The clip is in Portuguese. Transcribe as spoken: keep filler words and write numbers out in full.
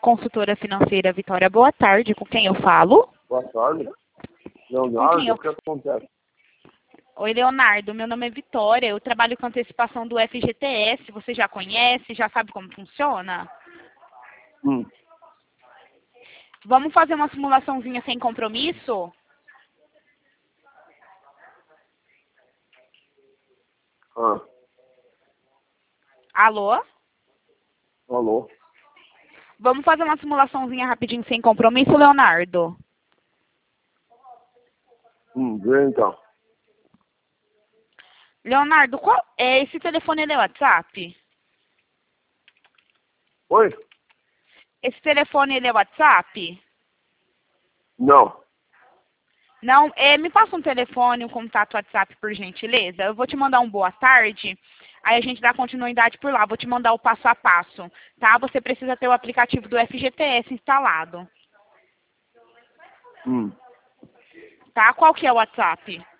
consultora financeira Vitória. Boa tarde, com quem eu falo? Boa tarde. Leonardo, eu... o que acontece? Oi, Leonardo, meu nome é Vitória, eu trabalho com antecipação do F G T S, você já conhece, já sabe como funciona? Hum. Vamos fazer uma simulaçãozinha sem compromisso? Ah. Alô? Alô? Vamos fazer uma simulaçãozinha rapidinho sem compromisso, Leonardo? Hum, vem então. Leonardo, qual é esse telefone é do WhatsApp? Oi? Esse telefone ele é WhatsApp? Não. Não, é, me passa um telefone, um contato WhatsApp, por gentileza. Eu vou te mandar um boa tarde, aí a gente dá continuidade por lá. Vou te mandar o passo a passo, tá? Você precisa ter o aplicativo do F G T S instalado, Hum. tá? Qual que é o WhatsApp?